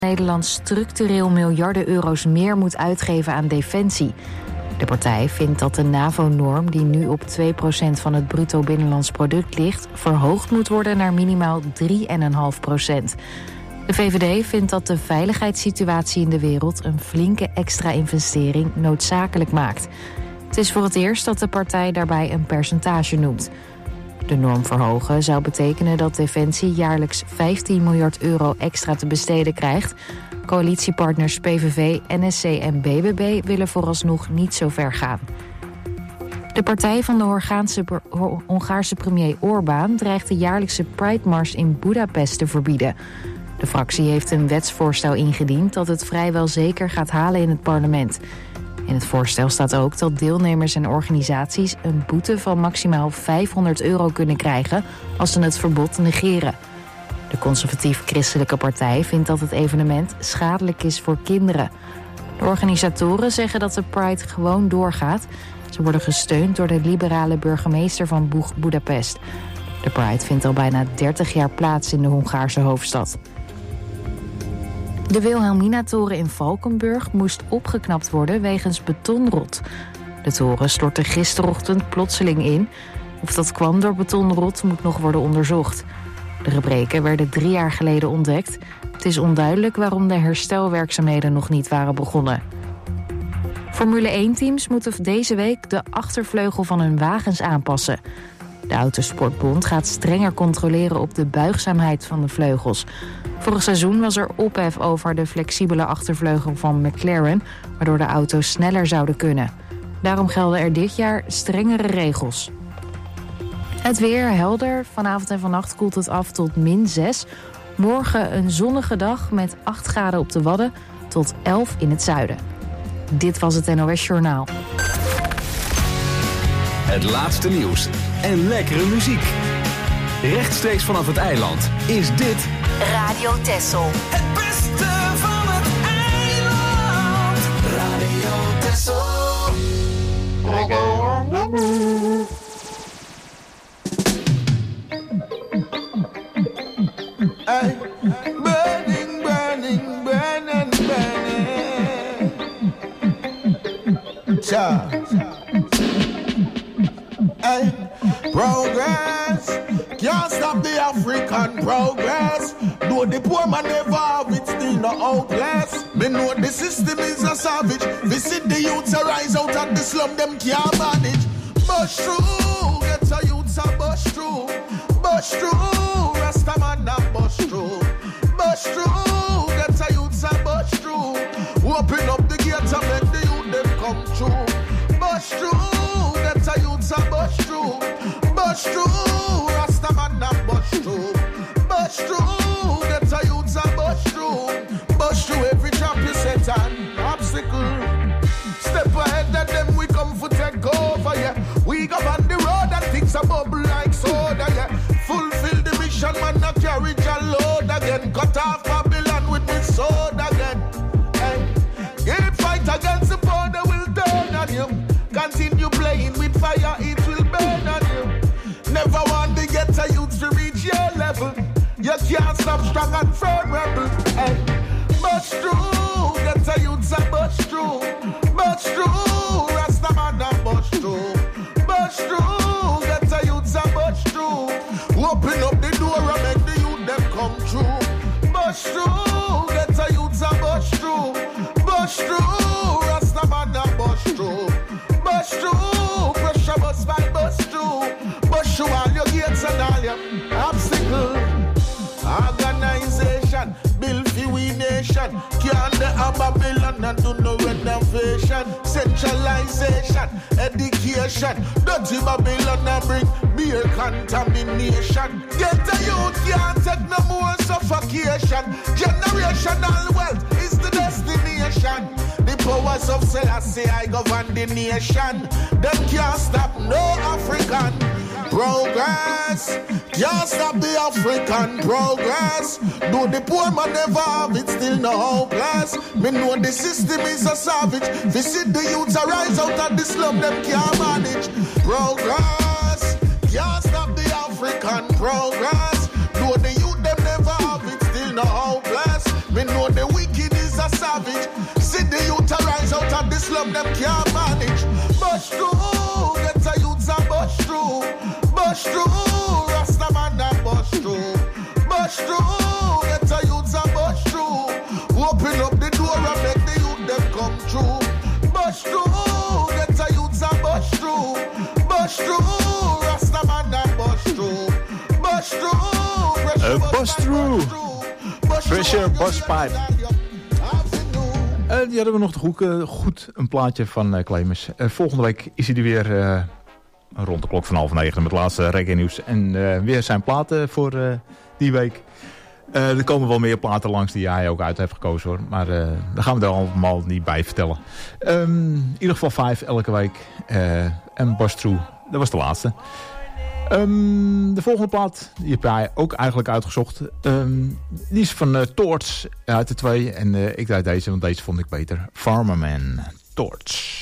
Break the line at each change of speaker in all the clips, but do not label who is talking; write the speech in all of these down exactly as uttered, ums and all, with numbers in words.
Nederland structureel miljarden euro's meer moet uitgeven aan defensie. De partij vindt dat de NAVO-norm, die nu op twee procent van het bruto binnenlands product ligt, verhoogd moet worden naar minimaal drie komma vijf procent. De V V D vindt dat de veiligheidssituatie in de wereld een flinke extra investering noodzakelijk maakt. Het is voor het eerst dat de partij daarbij een percentage noemt. De norm verhogen zou betekenen dat Defensie jaarlijks vijftien miljard euro extra te besteden krijgt. Coalitiepartners P V V, N S C en B B B willen vooralsnog niet zo ver gaan. De partij van de Hongaarse, Hongaarse premier Orbán dreigt de jaarlijkse Pride-mars in Budapest te verbieden. De fractie heeft een wetsvoorstel ingediend dat het vrijwel zeker gaat halen in het parlement. In het voorstel staat ook dat deelnemers en organisaties een boete van maximaal vijfhonderd euro kunnen krijgen als ze het verbod negeren. De conservatief-christelijke partij vindt dat het evenement schadelijk is voor kinderen. De organisatoren zeggen dat de Pride gewoon doorgaat. Ze worden gesteund door de liberale burgemeester van Budapest. De Pride vindt al bijna dertig jaar plaats in de Hongaarse hoofdstad. De Wilhelmina-toren in Valkenburg moest opgeknapt worden wegens betonrot. De toren stortte gisterochtend plotseling in. Of dat kwam door betonrot moet nog worden onderzocht. De gebreken werden drie jaar geleden ontdekt. Het is onduidelijk waarom de herstelwerkzaamheden nog niet waren begonnen. Formule één-teams moeten deze week de achtervleugel van hun wagens aanpassen. De Autosportbond gaat strenger controleren op de buigzaamheid van de vleugels. Vorig seizoen was er ophef over de flexibele achtervleugel van McLaren, waardoor de auto's sneller zouden kunnen. Daarom gelden er dit jaar strengere regels. Het weer helder. Vanavond en vannacht koelt het af tot min zes. Morgen een zonnige dag met acht graden op de Wadden tot elf in het zuiden. Dit was het N O S Journaal.
Het laatste nieuws en lekkere muziek. Rechtstreeks vanaf het eiland is dit
Radio Texel.
Het beste van het eiland. Radio Texel.
Hey, burning, burning, burning, burning. Cha. Hey, progress can't stop the African progress. Though the poor man never have it, still no outlast. Me know the system is a savage. Visit the youths arise out of the slum, them can't manage. Bush through, get a youths a bush through. Bush through, Rasta man a bush through. Bush through, get a youths a bush through. Open up the gates and make the youth them come through. Bush through, get a youths a bush through. Bush through, Rasta man a bush through. Bush through, get a youths a bush through. Bush through every trap you set an obstacle. Step ahead of them, we come for take over, yeah. We go on the road and things a bubble like soda, yeah. Fulfill the mission, man, not carry a load again. Cut off Babylon with me sword again. Hey, keep fight against the poor, they will turn on you. Continue playing with fire, it will burn on you. Never want to get a youth to reach your level. You can't stop strong and firm rebel. Hey, bush through, get a youth a bush through. Bush through, Rasta man a bush through. Bush through, get a youth a bush through. Open up the door and make the youth them come through. Bush through, get a youth a bush through. Bush through, Rasta man a bush through. Bush through, pressure bus by bus through. Bush through all your gates and all your obstacles. Organization, build for we nation. Can't the Babylon and do no renovation. Centralization, education. Dirty Babylon and bring beer contamination. Get the youth, can't take no more suffocation. Generational wealth is the destination. The powers of Selassie, I govern the nation. Them can't stop no African progress. Can't stop the African progress. Though the poor man never have it, still no hopeless. Me know the system is a savage. Visit the youths arise out of the slum, them can't manage. Progress. Can't stop the African progress. Though the youth them never have it, still no hopeless. Me know the savage. See the youth arise out of this slum, them can't manage. Bush through, get a youths a bush through. Bush through, Rasta man a bush through. Bush through, get a youths a bush through. Open up the door and make the youth them come through. Bush through, get a youths a bush through. Bush through, Rasta man a bush through. Bush through,
A bus through. Pressure Bus Pipe. Uh, die hadden we nog goed, uh, goed een plaatje van uh, Clemens. Uh, volgende week is hij er weer uh, rond de klok van half negen met het laatste reggae nieuws. En uh, weer zijn platen voor uh, die week. Uh, er komen wel meer platen langs die jij ook uit hebt gekozen hoor. Maar uh, daar gaan we er allemaal niet bij vertellen. Um, in ieder geval vijf elke week. Uh, en Bus Through, dat was de laatste. Um, de volgende plaat, die heb jij ook eigenlijk uitgezocht. Um, die is van uh, Torch uit de twee. En uh, ik draai deze, want deze vond ik beter. Farmerman, Torch.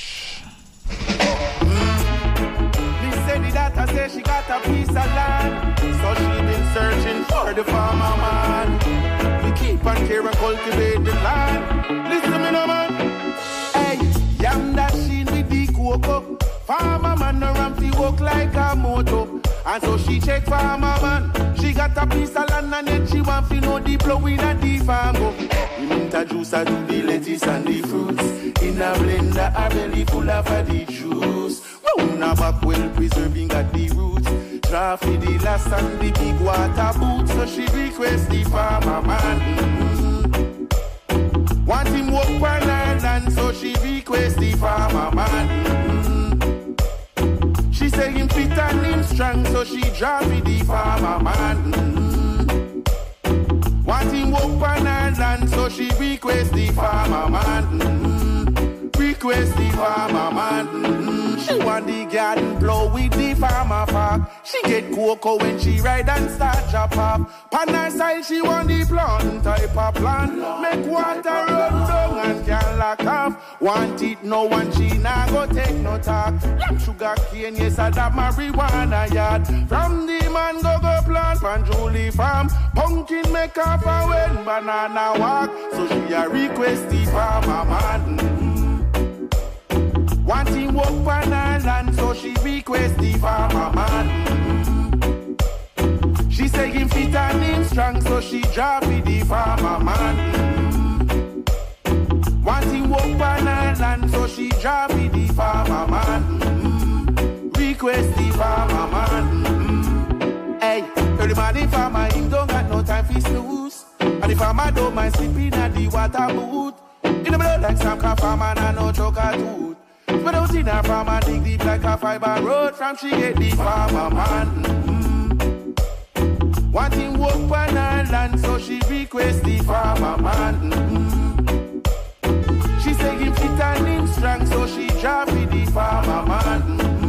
The data says she got a piece of land, so she been searching for the farmer man. We keep on care and cultivate the land. Listen to me now, man. Hey, yam dashing with the cocoa. Farmer man around fi walk like a moto. And so she check farmer man. She got a piece of land and then she want fi know the blowing at the farm go. We mint a juice a do the lettuce and the fruits. In a blender a belly full of the juice. Round back well preserving at the roots. Draw for the last and the big water boots. So she request the farmer man. Mm-hmm. Want him walk on her land. So she request the farmer man. Mm-hmm. She say him fit and him strong. So she draw for the farmer man. Mm-hmm. Want him walk on her land. So she request the farmer man. Mm-hmm. Request the farmer man. Mm-hmm. She want the garden blow with the farmer park. She get cocoa when she ride and start chop up. Pan her side she want the plant type of plant. Make water run down and can lock off. Want it no one she nah go take no talk. Yam sugar cane yes I that marijuana yard. From the man go go plant pan Julie farm. Pumpkin make up a when banana walk. So she a request the farmer man. Want him walk on her land, so she request the farmer man. Mm-hmm. She say him fit and him strong, so she drop with the farmer man. Mm-hmm. Want him walk on her land, so she drop with the farmer man. Mm-hmm. Request the farmer man. Mm-hmm. Hey, early morning farmer, him don't got no time for snooze. And the farmer don't mind sleeping at the water boot. In the blood like some car farmer, and no choker tooth. But out in her farmer dig deep like a fiber road. From she get the farmer man. Mm-hmm. Want him walk on her land, so she request the farmer man. Mm-hmm. She say him fit and him strong, so she drop with the farmer man.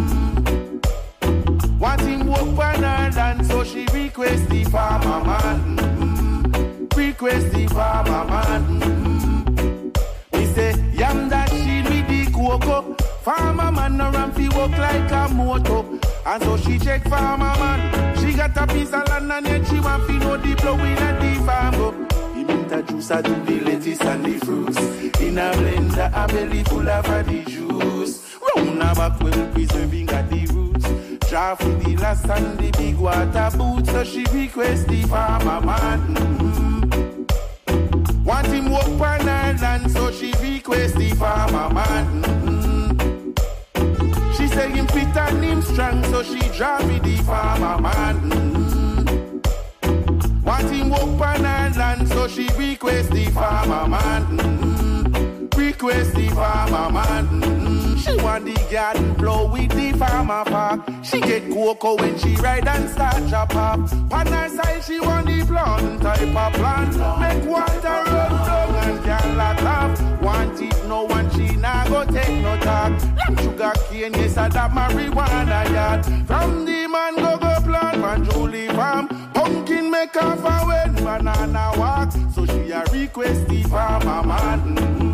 Mm-hmm. Want him walk on her land, so she request the farmer man. Mm-hmm. Request the farmer man. Mm-hmm. He say yam that she with the cocoa. Farmer man around fi walk like a moto. And so she check farmer man. She got a piece of land and yet she want fi know the blowing at the farm go. He mint a juice a do the lettuce and the fruits. In a blender a belly full of the juice. Round a back well preserving at the roots. Draw for the last and the big water boots. So she request the farmer man. Mm-hmm. Want him walk on her land, so she request the farmer man. Mm-hmm. She say him fit and him strong, so she drop with the farmer man. Mm-hmm. Want him walk on her land, so she request the farmer man. Mm-hmm. Request the farmer man. Mm-hmm. She want the garden blow with the farmer park. She get cocoa when she ride and start chop up. On her side she want the plant type of plant. Make water run down and can lock off. Want it no one she nah go take no talk. Yam sugar cane yes I that marijuana yard. From the man go go plant pan Julie farm. Pumpkin make off a when banana walk. So she a request the farmer man. Mm-hmm.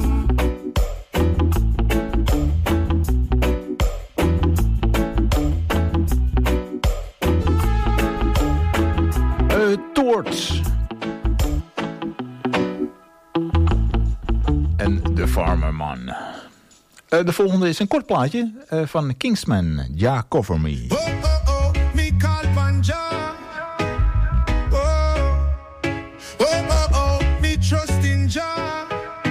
en The Farmer Man. Uh, de volgende is een kort plaatje uh, van Kingsman, Ja Cover Me.
Oh, oh, oh, me call Panja. Oh, oh, oh, oh, me trust in Jah.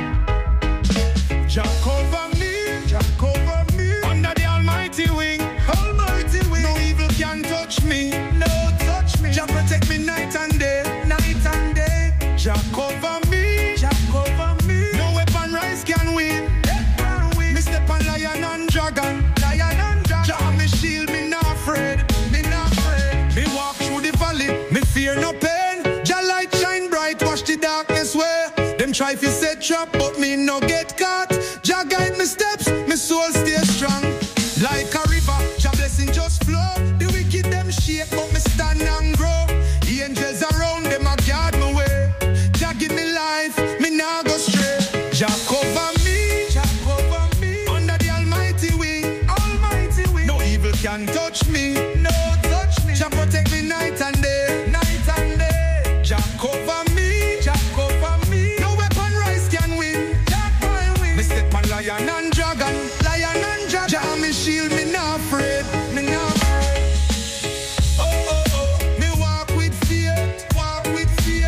Jah cover me, Jah cover me. Under the almighty wing, almighty wing. No evil can touch me, no touch me. Jah protect me night and day, night and day. Jah cover me, Jah cover me. No weapon rise can win. Me step on lion and dragon, lion and dragon. Jah me shield, me not afraid, me not afraid. Me walk through the valley, me fear no pain. Jah light shine bright, wash the darkness away. Them try to set trap, but me no get caught. Jah guide me steps, me soul stay strong. Like a river, Jah blessing just flow. The wicked them shake, but me stand and grow. The angels around them a guard me way. Jah give me life, me nah go stray. Jah cover me, Jah cover me. Under the almighty wing, almighty wing. No evil can touch me, no touch me. Jah protect me night and day, night and day. Jah cover me, Jah cover me. No weapon rise can win, Jah can win. Me step on lion and dragon, lion and dragon. Jah me shield, me not afraid, me not afraid. Oh oh oh, me walk with fear, walk with fear.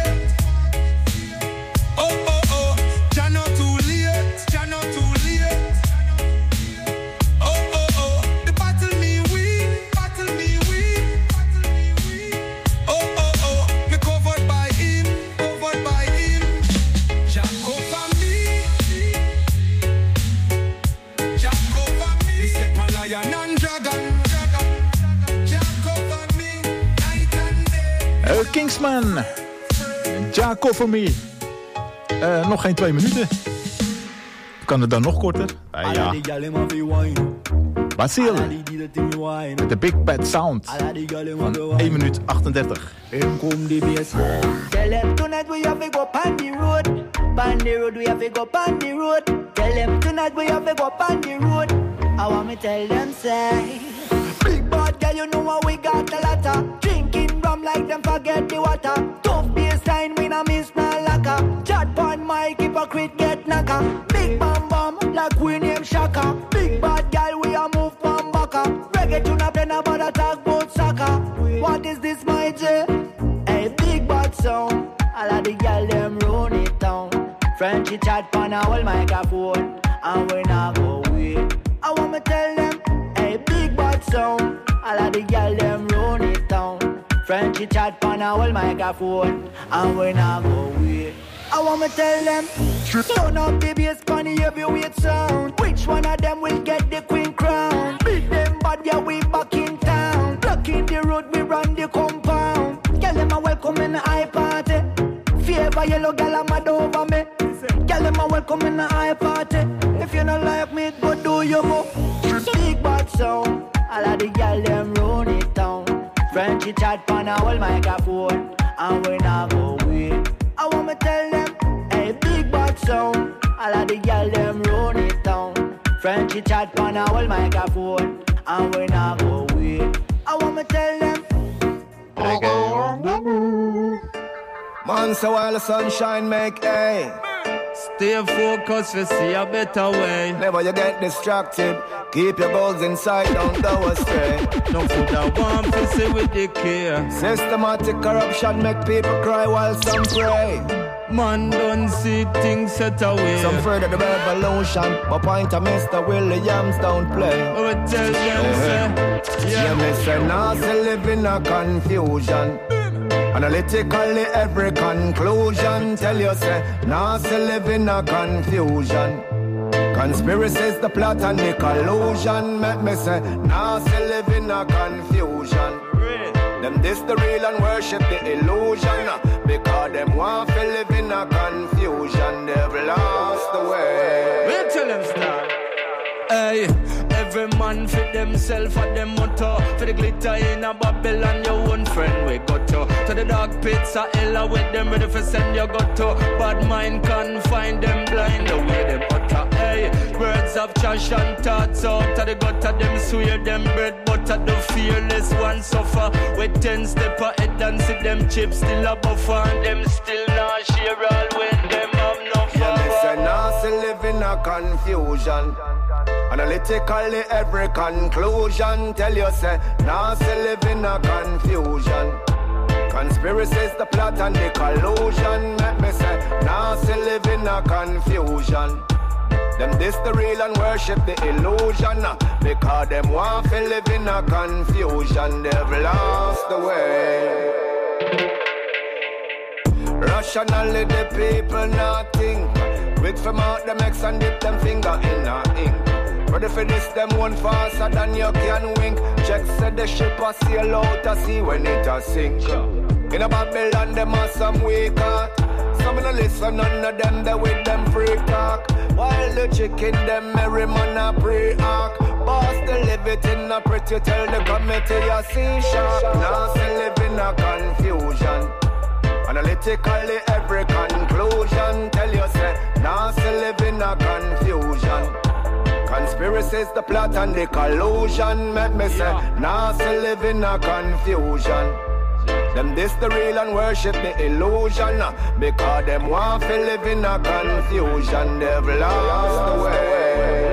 Oh oh oh, Jah not too late, Jah not too late. Oh oh oh, the battle me win, battle me win, battle me win. Oh oh oh, me covered by him, covered by him. Jah cover me, Jah cover me. He set my lion and dragon, dragon. Jah cover me, night and day.
Uh, Kingsman, Ja Cover Me. Uh, nog geen twee minuten. Kan het dan nog korter? Uh, ja. Basil, met de Big Bad Sound van één minuut achtendertig.
Tell them tonight we have to go on the road. On the road we have to go on the road. Tell them tonight we have to go on the road. I want me tell them say, big bad girl, you know what we got a lot of. Drinking rum like them forget the water. Tough baseline, we no miss no lacquer. Chat pon mic, hypocrite get knocker. Big bam bam, like we name Shaka. Big bad girl, we a move from baka. Reggae tune up, then about a talk about soccer. What is this, my J? Hey, big bad sound. All of the girl them run it down. Frenchy chat pon a whole microphone, and we not go wait. I want me tell them, hey, big bad sound. All of the girl them run it down. Frenchy chat pon a whole microphone, and we not go wait. I want me tell them, turn up the bass pon the heavyweight sound. Which one of them will get the queen crown? Beat them bad, yeah, we back in town. Blocking the road, we run the compound. Girl them a welcome in the high party. Favor yellow girl a mad over me. Girl them a welcome in the high party. If you don't like me, go do your mo. Big bad sound. All of the girl them run it down. Frenchy chat pon a whole microphone, and we not go wait. I want me tell them, hey, big bad sound. All of the girl them run it down. Frenchy chat pon a whole microphone, and we not go wait. I want me tell them,
Reggae on the move.
Man, so while the sunshine make hay.
Stay focused to see a better way.
Never you get distracted. Keep your goals inside, don't go astray.
No food I want to see with the care.
Systematic corruption make people cry while some pray.
Man don't see things set away.
Some afraid of the revolution, but point to Mister Williams don't play.
Oh, tell them,
yeah.
say,
yeah,
yeah.
Mister Nazi live in a confusion. Analytically every conclusion tell you say Nazi live in a confusion. Conspiracy's the plot and the collusion. Make me say Nazi live in a confusion. Them this the real and worship the illusion. Because them want to live in a confusion. They've lost the way.
We'll tell them start. Hey, every man for themself and them motto. For the glitter in a Babylon, your own friend we got to. To the dark pits of hell with them ready for send you got to. Bad mind can't find them blind the way them utter. Hey, words of trash and thoughts out to the gutter. Them swear them bread butter. The fearless one suffer. With ten step ahead and see them chips still a buffer. And them still not share all when them have no
yeah,
power.
Nazi still live in a confusion. Analytically every conclusion tell you say, now still live in a confusion. Conspiracies, the plot and the collusion. Make me say, now still live in a confusion. Them this the real and worship the illusion. Because them want to live in a confusion. They've lost the way. Rationally the people not think. Quick from out them X and dip them finger in a ink. Ready for this, them one faster than you can wink. Check said the ship a sail out to sea when it a sink. In a Babylon, them are some weak heart. Some in a listen, none of them they with them free talk. While the chicken, them merry man a pre-arc. Boss the live it in a pretty, tell the committee you see sharp. Now still live in a confusion. Analytically every conclusion tell you say, now still live in a confusion. Conspiracies, the plot and the collusion. Make me say, now still live in a confusion. Them this the real and worship the illusion. Because them want to live in a confusion. They've lost the way.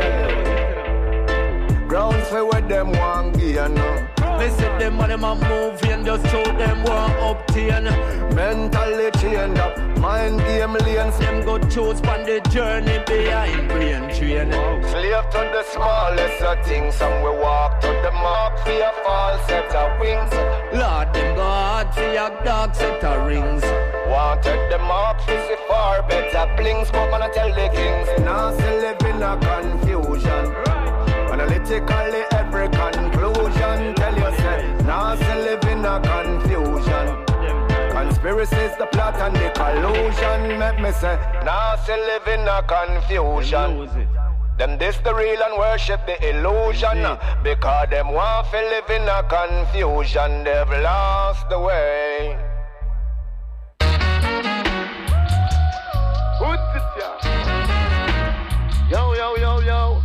Grounds for what them want gain.
They said them and them a movie and just show them want obtain.
Mentally chained up, mind game lanes.
Them go choose on the journey behind brain train.
Slave to the smallest of things. Some we walk to the mark for a false set of wings.
Lord, them go hard for your dark set of rings.
Wanted the mark for see far better blings. But man I tell the kings, now still live in a confusion. Analytically every conclusion tell you say, now still live in a confusion. Conspiracies, the plot and the collusion. Make me say, now still live in a confusion. Them this the real and worship the illusion. Because them want to live in a confusion. They've lost the way. What's it, yeah? Yo, yo, yo, yo.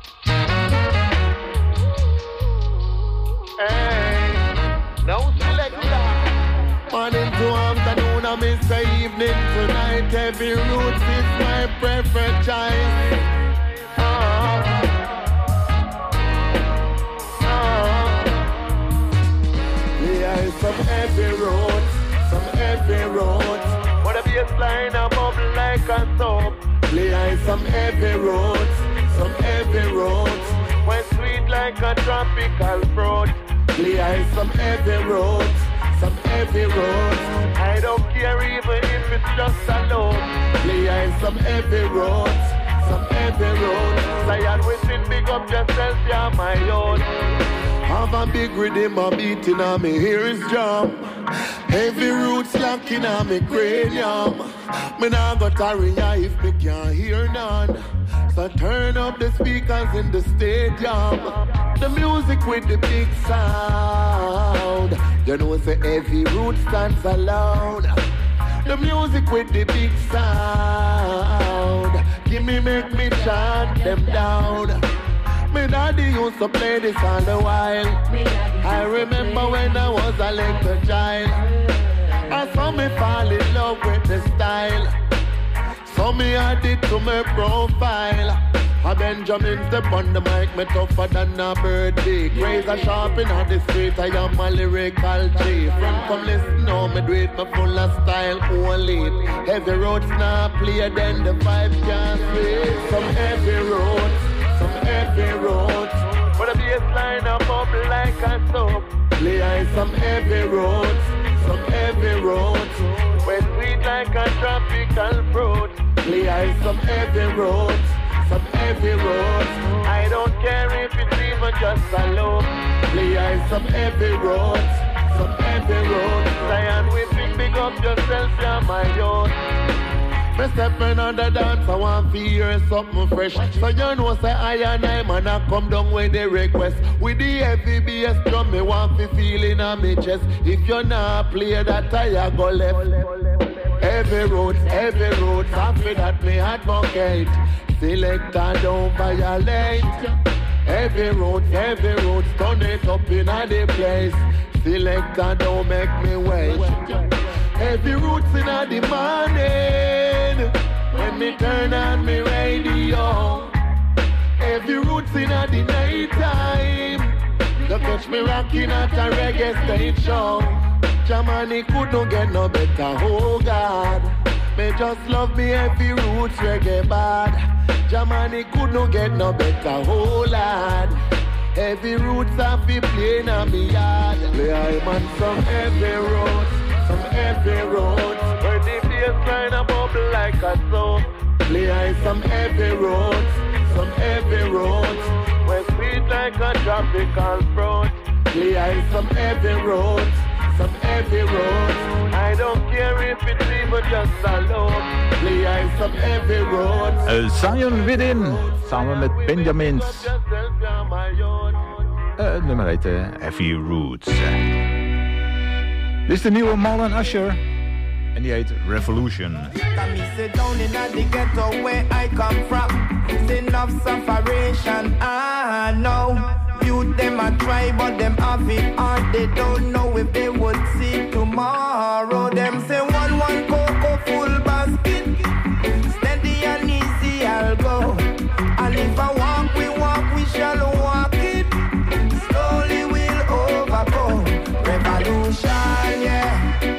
Hey, now select that. Morning to afternoon, I miss the evening. Tonight, heavy roots is my preferred choice. Oh, oh. Yeah, some heavy roots, some heavy roots. What a bass line, a bubble like a soap. Play some heavy roots, some heavy roots. When sweet like a tropical fruit. Play some heavy roads, some heavy roads. I don't care even if it's just a load. Play some heavy roads, some heavy roads. Zion within, big up yourself, you're my own. Have a big rhythm a beating on me ears drum. Heavy roots locking on me cranium. Me nah got a ria if me can't hear none. So turn up the speakers in the stadium. The music with the big sound. You know it's a heavy root stands alone. The music with the big sound. Give me, make me chant them down. Me daddy used to play this all the while. I remember when I was a little child. I saw me fall in love with the style. So me add it to my profile. A Benjamin step on the mic, me tougher than a birthday. Graze a sharp in the street, I am a lyrical chief. Friend come listen, now me do it, me full of style, only. Heavy roads now play, then the vibe can't sleep. Some heavy roads, some heavy roads. But a bass line a bubble like a soap. Play some heavy roads, some heavy roads. When sweet like a tropical fruit. Play some heavy roads, some heavy roads. I don't care if it's even just a loop. Play some heavy roads, some heavy roads. Zion whipping, big up yourself, you're my own. Me stepping on the dance, I want to hear something fresh. So you know say I and I man I come down with the request. With the heavy bass drum, me want to feel in a me chest. If you not play that, I go left. Heavy roads, heavy roads, after that me advocate. Selector don't violate. Heavy roads, heavy roads, turn it up in a the place. Selector don't make me wait. Heavy roots in a the morning. When me turn on me watch me rocking at a reggae stage show. Germany could not get no better, oh God. Me just love me heavy roots reggae bad. Germany could not get no better, oh Lord. Heavy roots have be playing on me yard. Play I'm on some heavy roads, some heavy roads. Where the bass line a bubble like a soap. Play I some heavy roads, some heavy roads. Where sweet like a tropical fruit. Play I some heavy roads, some heavy roads. I don't care if it's even just a load. Play I some heavy roads.
Uh, Zion Within, samen met Benjamins. Uh, het nummer heet uh, Heavy Roots. Dit is de nieuwe Marlon Usher. En die heet Revolution.
Me sit down in the ghetto where I come from. Sin of sufferation, I know. Youth them a try but them have it hard. They don't know if they would see tomorrow. Them say one one cocoa full basket. Steady and easy I'll go. And if I walk we walk we shall walk it. Slowly we'll overcome. Revolution, yeah.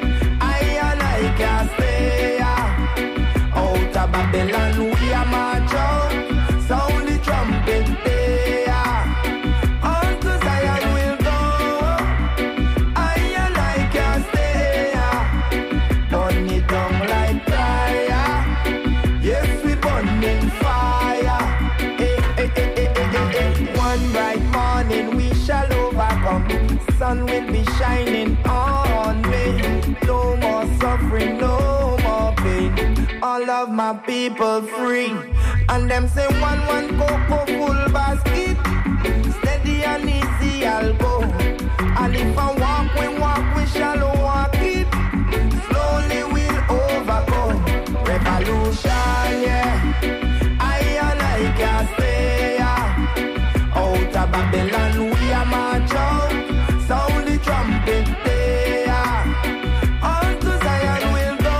Can't stay out of Babylon. We are march out, sound the trumpet there. On to Zion will go. I and I can't stay. Burn it down like fire. Yes, we burn in fire. Hey, hey, hey, hey, hey, hey. One bright morning we shall overcome. Sun will be shining on me. No more suffering, no more pain. All of my people free. And them say one one cocoa full basket. Steady and easy I'll go. And if I walk we walk we shall walk it. Slowly we'll overcome. Revolution, yeah. I and I can't stay out of Babylon. We are march out. Sound the trumpet there. On to Zion we'll go.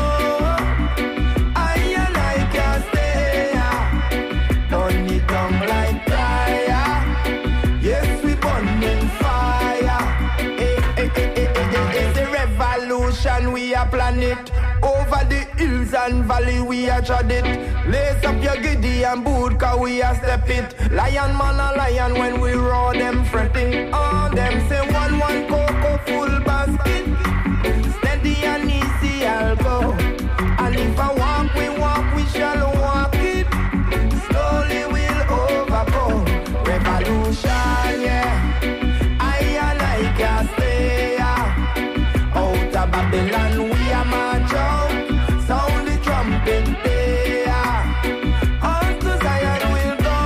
I and I can't stay. Burn it down like fire. Yes, we burn in fire. Hey, hey, hey, hey, hey, hey. It's a revolution we are planet. Over the hills and valley we are trod it. Lace up your giddy and boot cause we are step it. Lion man a lion when we roar them fretting. All them say one one cocoa full basket. Steady and easy I'll go. And if I walk we walk we shall walk it. Slowly we'll overcome. Revolution, yeah. I and I can't stay out of Babylon. We are march out. Sound the trumpet there. On to Zion we'll go.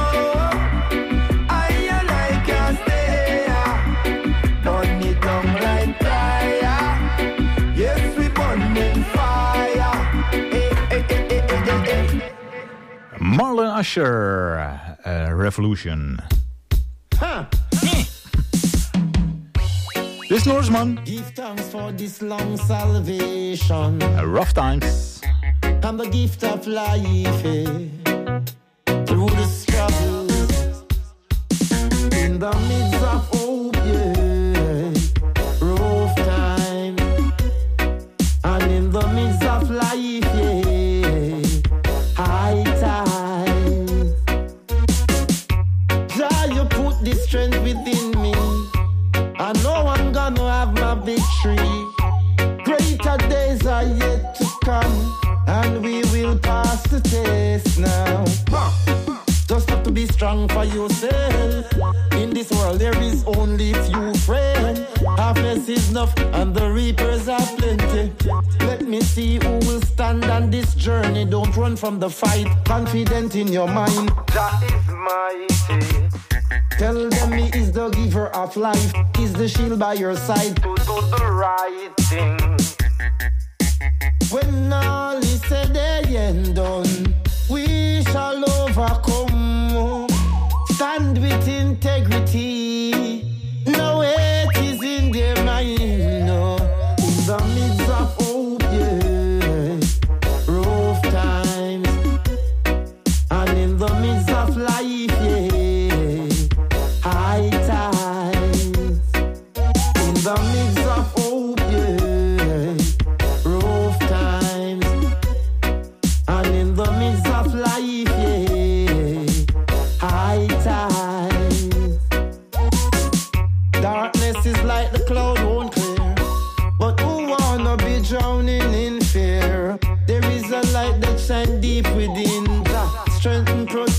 I and I can't stay. Burn it down like fire. Yes, we burn in fire. Hey, hey, hey, hey, hey, hey, hey.
Marlon Usher, uh, Revolution.
Huh.
This Norseman.
Give thanks for this long salvation.
Uh, rough times.
And the gift of life, eh? Through the struggles, in the midst of hope, yeah. Rough time, and in the midst of life, yeah. High times. Jah, you put the strength within me. I know I'm gonna have my victory. Greater days are yet to come, and we will pass the test now. Just have to be strong for yourself. In this world there is only few friends. Harvest is enough and the reapers are plenty. Let me see who will stand on this journey. Don't run from the fight, confident in your mind. That is mighty. Tell them he is the giver of life. He's the shield by your side to do the right thing. When all is said and done, we shall overcome. Stand with integrity. No hate is in their mind. No. In the midst of hope, yeah. Rough times. And in the midst of life, yeah. High times.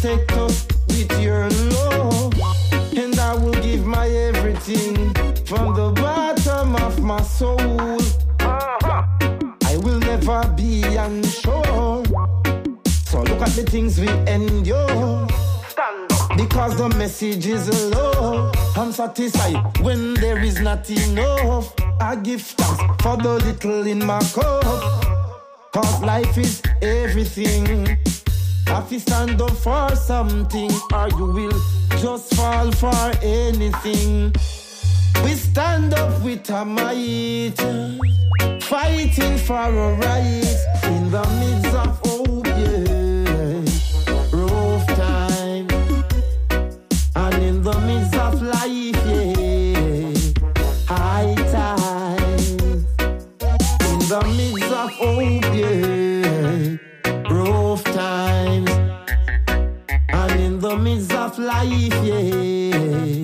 protect us with your love. And I will give my everything from the bottom of my soul. I will never be unsure. So look at the things we endure. Because the message is love. I'm satisfied when there is not enough. I give thanks for the little in my cup. Cause life is everything. If you stand up for something, or you will just fall for anything. We stand up with a might, fighting for a right in the midst of hope, yeah. Rough time, and in the midst of life, yeah. High times, in the midst of hope, yeah. Rough times, and in the midst of life, yeah.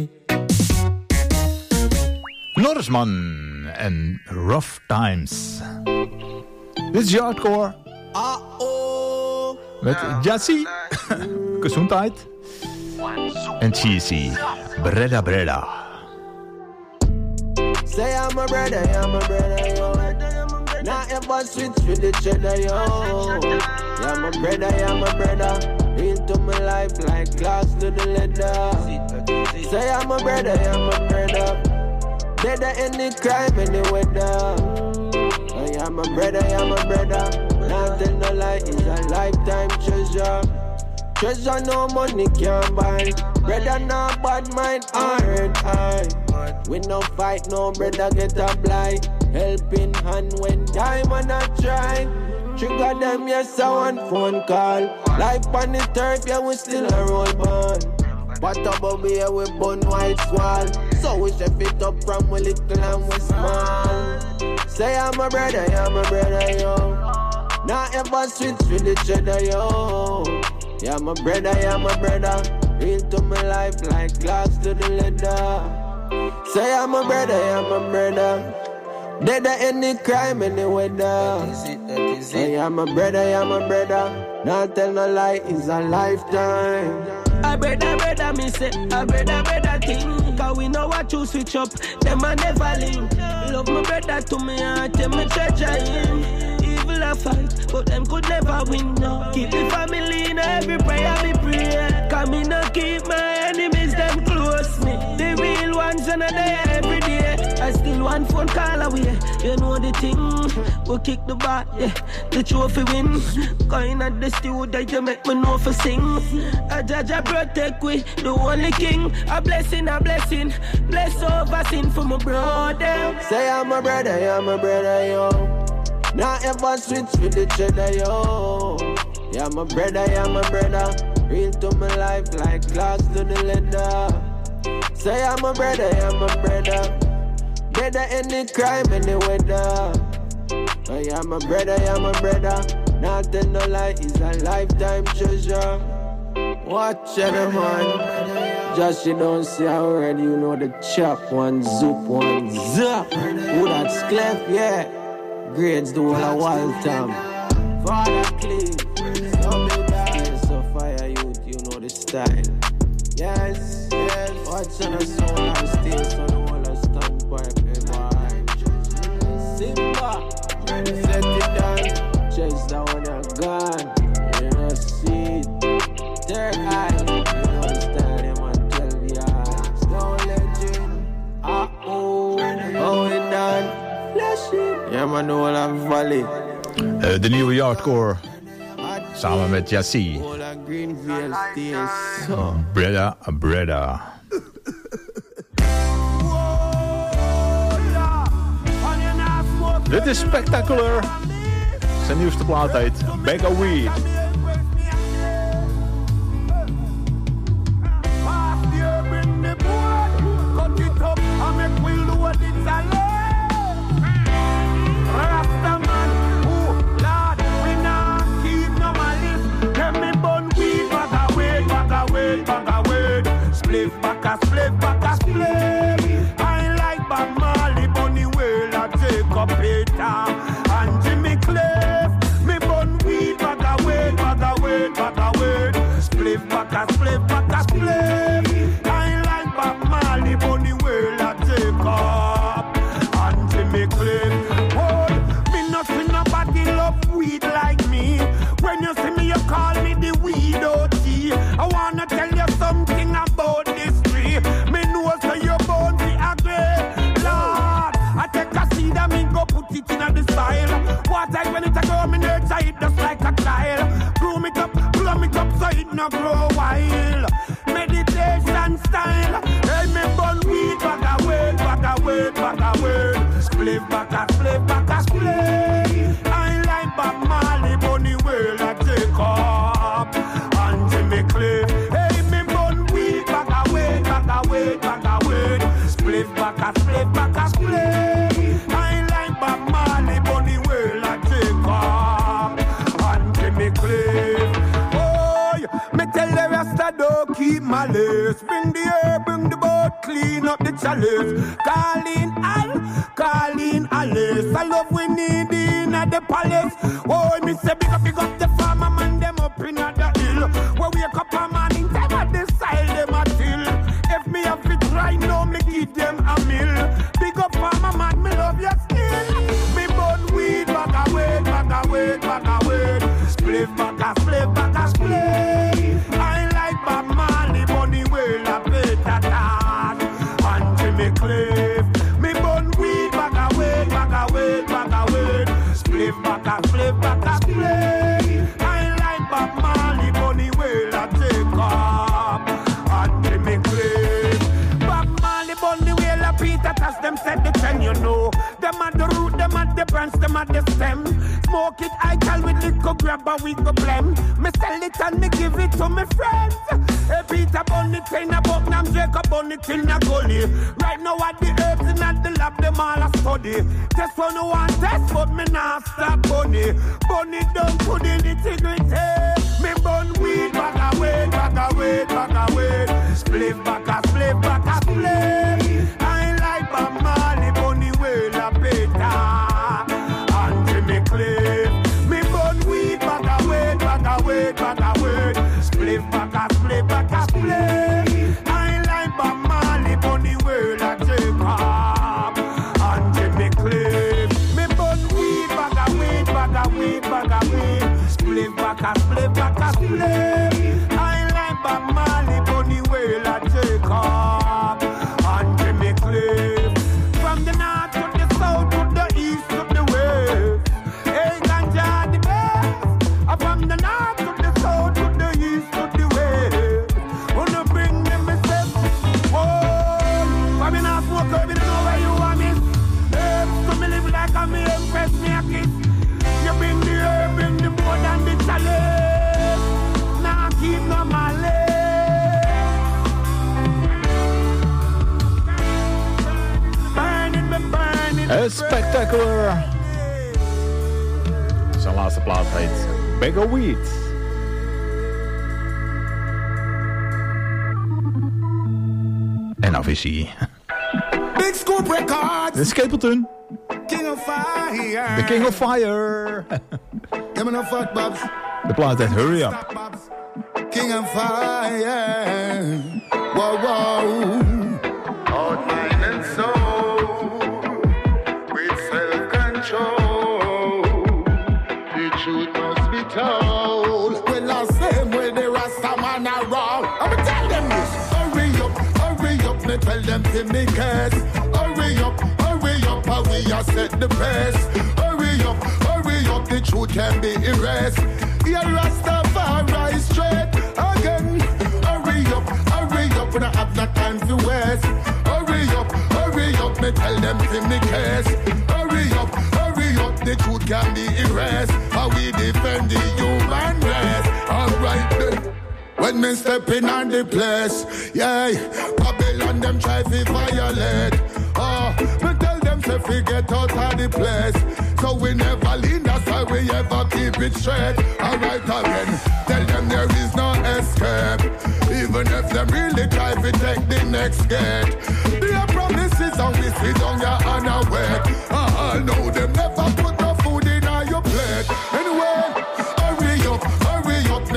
Norseman en Rough Times. Dit is Hardcore. Met Jassy, Gezondheid. En Cheesy, Breda Breda.
Say I'm a brother, I'm a brother, yo. Now ever switch with the cheddar, yo. Yeah, I'm a brother, I'm a brother. Into my life like glass to the leather. Say I'm a brother, I'm a brother. Dead any crime, any weather. I am a brother, I am a brother. Not tell no lie, it's a lifetime treasure. Treasure no money can buy. Brother no bad mind, aren't I? We no fight, no brother get a blind. Helping hand when diamond a try. Trigger them, yes, I want phone call. Life on the turf, yeah, we still a roll band. What about me here with bun white squall? So we chef it up from we little and we small. Say I'm a brother, I'm a brother, yo. Now ever switch with the cheddar, yo. Yeah, I'm a brother, I'm a brother. Real to my life like glass to the leather. Say I'm a brother, I'm a brother. Dead any crime, any weather. That is it, that is it. Say I'm a brother, I'm a brother. Not tell no lie, it's a lifetime.
A brother, brother, me say, a brother, brother thing. Cause we know what you switch up, them I never link. Love my brother to me heart, them me treasure him. Evil a fight, but them could never win, no. Keep the family in every prayer me pray. Cause me no keep my enemies, them close me. The real ones and they every day. I still want phone call away. You know the thing, we kick the bat, yeah. The trophy win. Going at the studio, you make me know for sing. A judge a protect we, the only king. A blessing, a blessing. Bless over sin for my brother.
Say I'm a brother, I'm a brother, yo. Now ever switch with the cheddar, yo. Yeah, I'm a brother, I'm a brother. Real to my life like glass to the leather. Say I'm a brother, I'm a brother. Better any crime, any weather. I am a brother, I'm a brother. Not tell no lie, it's a lifetime treasure. Watch it, man. Just you don't see already, you know the chop one, zoop one, zap. Who that's clef, yeah. Grades the whole of wild time. Father clean, so big that. So fire youth, you know the style. Yes, yes. Watch on the soul and stay, so the whole of stand pipe. Simba, set it down. Chase that one you're gone. You know see it. Third eye. You know the style them on twelve yards. No legend. Uh oh. Oh it done. Flashing. Yeah man, the whole of valley.
Uh, de nieuwe Hardcore. Samen met Jassy. Oh, Breda, Breda. Dit is Spectacular. Zijn nieuwste plaat heet Bag of Weed.
Spliff back a spliff back a spliff. I like Bob Marley, Bunny Wailer, Jacob Peter, and Jimmy Cliff. Me bun weed, bag a weed, bag a weed, bag a weed. Spliff Spliff back a spliff back a spliff. I like Bob Marley, bunny world I take up. And Jimmy Cliff. Oh, me not see nobody love weed like me. When you see me, you call me the weed O G. I wanna tell you something about this tree. Me know so you're born to agree. Lord, I take a seed and me go put it in the soil. Water when it a grow, me nurture it just like a child. Groom it up, plumb it up so it no grow wild. Meditation style. Hey, me burn weed, back a word, back a word, back a word. Spliff back a spliff, back a spliff. I like Bob Marley, bunny world I take up. And Jimmy Cliff. Hey, me burn weed, back a word, back a word, back a word. Spliff back a spliff, back a spliff. I like Bob Marley, bunny world I take up. And Jimmy Cliff. Me tell the Rasta don't keep malice. Bring the air, bring the boat, clean up the chalice. Calling Al, calling Alice. I love we need in at the palace. Oh, me say big up, big up the farmer man, them up in at the hill. Where we wake up a man in time at the side, them a till. If me have to try now, me give them a meal. Big up farmer man, me love your skin. Me burn weed, back a weed, back a weed, back a weed. Spliff, back a spliff, back a spliff. I like Bob Marley, bunny world a better than. And Jimmy Cliff. Me burn weed, back a weed, back a weed, back a weed. Spliff, back a spliff, back a spliff. I like Bob Marley, bunny world a take up. And Jimmy Cliff. Bob Marley, bunny world a Peter Tosh, them said the ten, you know. Them at the root, them at the branch, them at the stem. Smoke it, I tell with liquor grab and we go blem. Me sell it and me give it to me friends. Hey, Peter bun it in a Bucknam, Jacob bun it in a gully. Right now at the herbs in at the lab, them all a study. Test one who want test, but me not stop bunny. Bunny don't put in integrity. Me bun weed, back a weed, back a weed, back a weed. Spliff, back a spliff, back a spliff. I like Bob Marley, bunny world a better. And Jimmy Cliff. Me bun weed, back a weed, back a weed, back a weed. Spliff, back a spliff, back a spliff. I like Bob Marley, bunny world a take up. And Jimmy Cliff. Me bun weed, back a weed, back a weed, back a weed. Spliff, back a spliff, back a spliff. I like Bob Marley, bunny world a take up. And Jimmy Cliff. From the north to the south to the east to the west. Hey, ganja the best. From the north to the south to the east to the west. Wanna bring them myself. Whoa, I'm in a smoke, I don't know where you want me. Hey, so me live like I'm me, impress me a kiss. You bring the herb, bring the board and the chalice. Now keep no malice. Burning me, burning me.
Spectacular. Zijn laatste plaat heet Bag of Weed. En nou is hij.
Big Scoop Records.
De Stapleton.
King of Fire.
The King of Fire. De plaat heet Hurry Up.
King of Fire. Wow, wow. Out mind and soul. With self-control. The truth must be told. Well, I say when the Rasta man around. I'ma tell them this. Hurry up, hurry up. Me tell them to me case. Hurry up, hurry up. How we are set the pace. Hurry up, hurry up. The truth can be erased. Yeah, Rastafari straight again. Hurry up, hurry up. We don't have no time to waste. Hurry up, hurry up. Me tell them to me case. Hurry up, hurry up. The truth can be erased. How we defend the human race. Alright then. When me step in on the place, yeah, Babylon them try to violate. Oh, me tell them to forget out of the place. So we never lean, that's why we ever keep it straight. Alright again, tell them there is no escape. Even if them really try to take the next gate. Their promises and we sit on your unaware. I know them never put no food in on your plate. Anyway, hurry up, hurry up, me tell them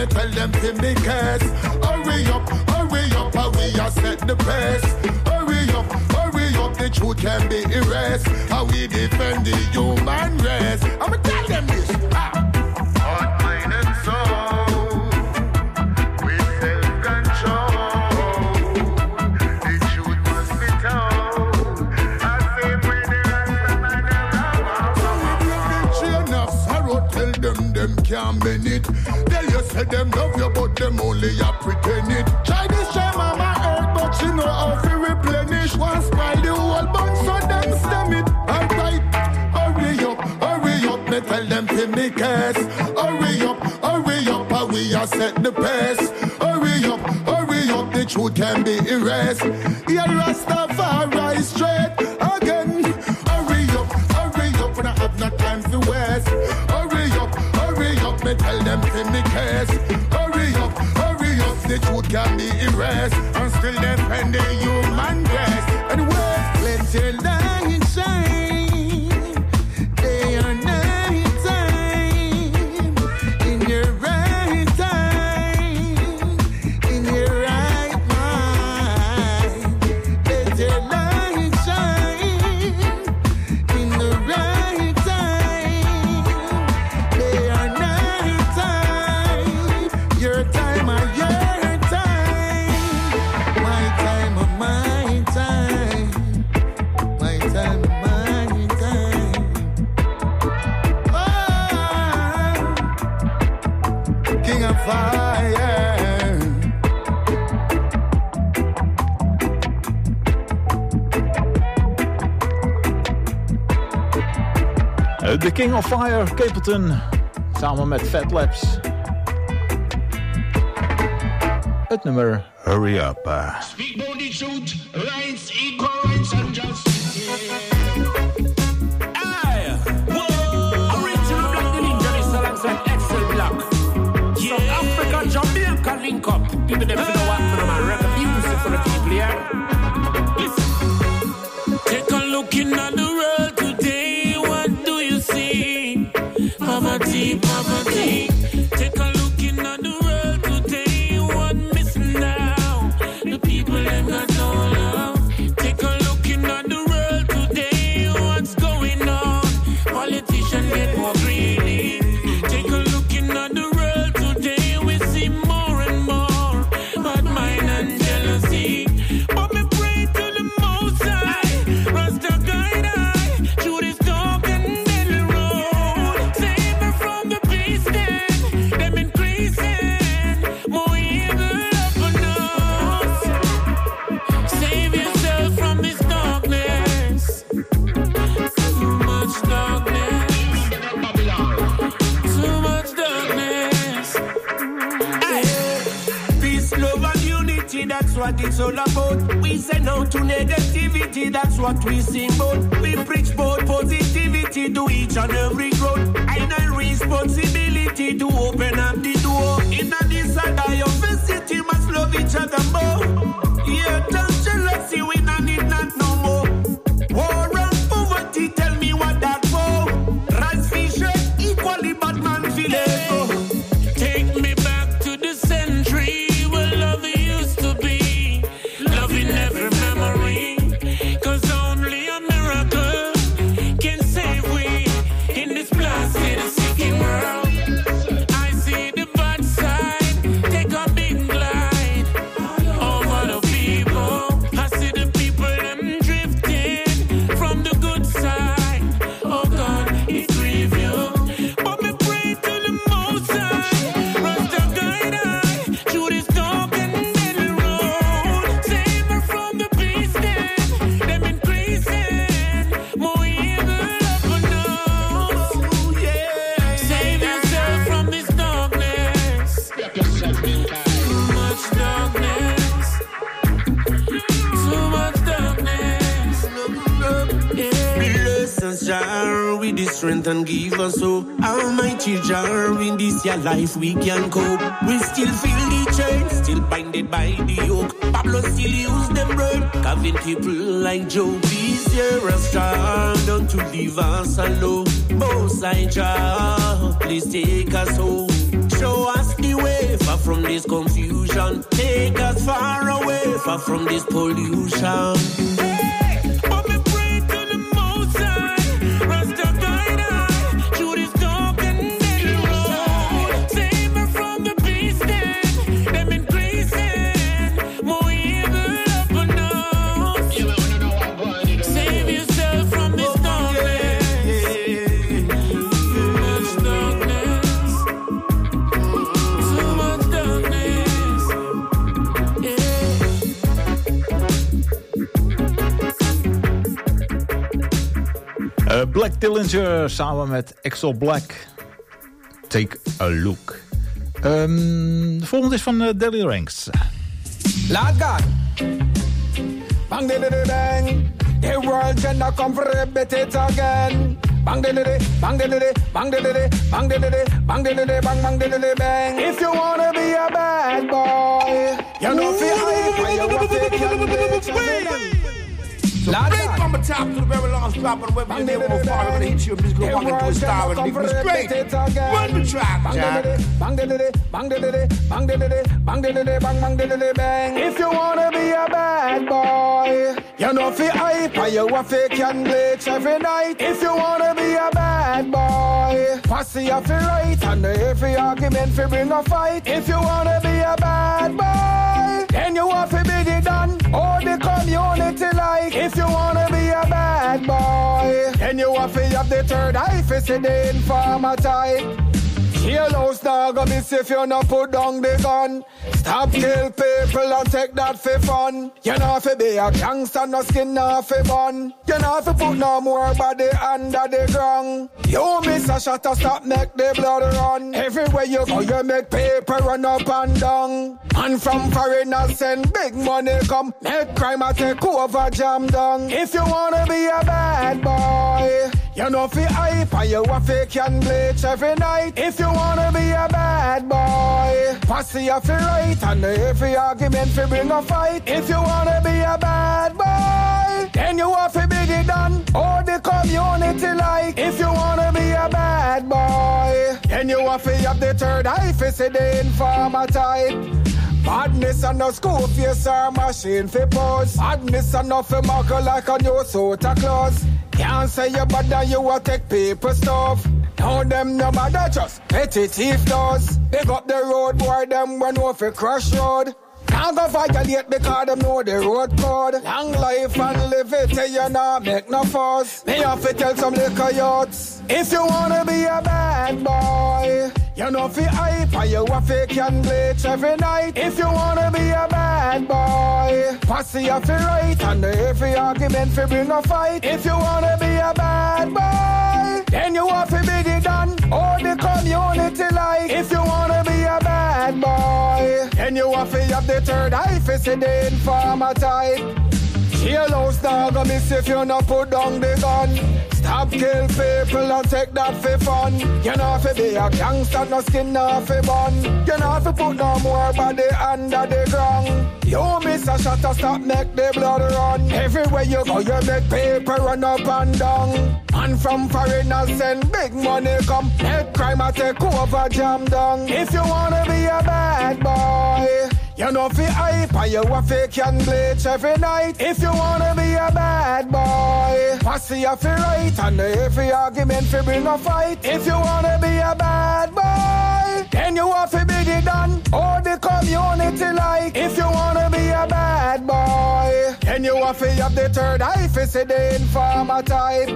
them to me case. Hurry up, hurry up, hurry up, set the pace. Hurry up, hurry up, the truth can be erased. How we defend the human race. I'ma tell them this. Ah. Heart, mind and soul, with self-control. The truth must be told. I say when the Rastaman around. So we bring the chain of sorrow, tell them them can't bend it. Tell you say them love you, but them only a pretend it. Try this try mama earth, but she know how to replenish. One spoil the whole bunch, so them stem it. Alright, hurry up, hurry up, me tell them to me case. Hurry up, hurry up, how we a set the pace. Hurry up, hurry up, the truth can be erased. Yeah, Rastafari straight again. Hurry up, hurry up, when I have no time to waste. Hurry up, hurry up, me tell them to me case. Hurry up, hurry up, the truth can be erased. I'm still defending human race. And wait, let your light shine. Day or night time. In your right time. In your right mind. Let your light shine. In the right time. Day or night time. Your time or your time. My time or my time. My time or my time. Oh, King of Fire.
The King of Fire, Capleton, samen met Fat Labs. Het nummer Hurry Up.
Speak about the truth, rights, equal rights and justice.
Aye, whoa, original Black the Ninja, this alongside Excel Black. South Africa, Jamaica link up. People them feel what for them and reggae music for the people, yeah. Listen. Take a look in at the world today, what do you see? Poverty, poverty. Take a look in at the world today, what missing now? The people them got no love. Take a look in at the world today, what's going on? Politicians get more greedy. Take a look in at the world today, we see more and more bad mind and jealousy. But me pray to the Most High, Rasta guide I through this dark and deadly road. Save me from the beast then, them increasing, more evil upon us. Save yourself from this darkness. Too much darkness. Too much darkness. Aye. Peace, love and unity, that's what it's all about. We say no to negativity, that's what we sing about. We preach about positivity to each and every crowd. And a responsibility to open up the door. In a this and diversity, must love each other more. Yeah, just jealousy, we not need not no more. War and poverty, tell me what that for. Rice, fish, equally, but man feel it. Take me back to the century where love used to be. Loving every memory. Cause only a miracle can save we in this blasted, sick world. I see the bad side, take a big glide over the people. I see the people them drifting from the good side. Oh God, it grieve you. But me pray to the Most High, Rasta guide I through this dark and deadly road. Save me from the beast then, them increasing, more evil upon us. Yeah. Save yourself from this darkness. Too much darkness. Too much darkness. Yeah. Bless us, Jah, with the strength and give us hope. Almighty Jah, in this your life we can cope. We still feel the chain, still binded by the yoke. Pablo still use them brain, carving people like Joe. Peace, yeah, Rasta, don't to leave us alone. Most High Jah, please take us home. Show us the
away, far from this confusion. Take us far away, far from this pollution. Hey, but me pray to the Most High, Rasta guide us through this dark and deadly road. Save me from the beast and them increasing more evil up and down. Save yourself from this darkness. Too much darkness. Too much darkness.
Uh, Black Dillinger samen met Axel Black. Take a look. Um, de volgende is van uh, Deli Ranks.
Lord God. Bang de de bang. The world gonna come for a bit it again. Bang de de bang de de bang de de bang de de bang de de bang bang de de bang. If you wanna be a bad boy, you know feel hype when you want to kill
So big from the top to the very last drop of the web, and they won't fall over the hit you. Just go walk into a star and leave it straight. Run the track, Jack.
Bang de de bang de de bang de de bang de de bang bang de de bang. If you wanna be a bad boy, you know feel hype when you want to can bleach every night. If you wanna be a bad boy, posse you feel right, and every argument fi bring a fight. If you wanna be a bad boy, then you want to be the done. All the community like. If you wanna be a bad boy, then you have to have the third eye for see the informer type. Jailhouse dog a miss if you not put down the gun. Stop kill people and take that for fun. You know have to be a gangster, no skin off for bun. You know have to put no more body under the ground. You miss a shot to stop make the blood run. Everywhere you go you make paper run up and down. And from foreigners send big money come. Make crime a take over jam down. If you wanna be a bad boy, you know fi hype and you a fake can bleach every night. If you wanna be a bad boy, posse you fi right and every argument fi bring a fight. If you wanna be a bad boy, then you have to be the done. All the community like. If you wanna be a bad boy, then you have to have the third eye fi see the informer type. Badness and no school face or machine fi pose. Badness and no fi marker like a new suit of clothes. Can't say you bad and you a take people stuff. Now them no matter just petty thief does. Big up the road boy them when no fi crush road. Can't go violate because them know the road code. Long life and live it till you not make no fuss. Me have to tell some little youths. If you wanna be a bad boy, you know fi hype and you a fake can bleach every night. If you wanna be a bad boy, posse you fi right and every argument fi bring a fight. If you wanna be a bad boy, then you have to be the done. All the community like. If you wanna be a bad boy, then you have to have the third eye fi see the informer type. Jailhouse dog a miss if you not put down the gun. Stop kill people and take that for fun. You know have to be a gangster, no skin off a bun. You know have to put no more body under the ground. You miss a shot to stop make the blood run. Everywhere you go you make paper run up and down. And from foreigners send big money come. Make crime a take over jam down. If you wanna be a bad boy, you know fi hype and you a fake can bleach every night. If you wanna be a bad boy, posse you fi right and every argument fi bring a fight. If you wanna be a bad boy, then you have to be the done. All the community like. If you wanna be a bad boy, then you have to have the third eye fi see the informer type.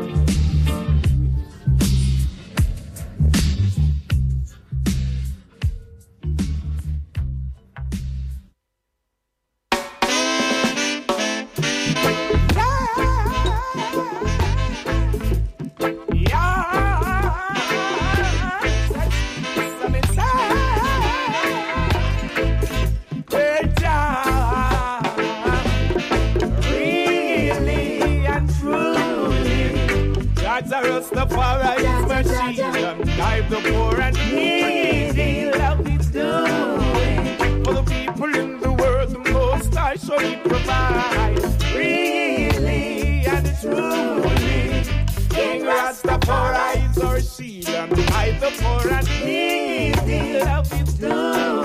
Rastafari machine, guide the poor and needy. Love is doing for the people in the world. The most I shall he provide. Really and truly, King Rastafari is our shield and guide the poor and needy. Love is doing.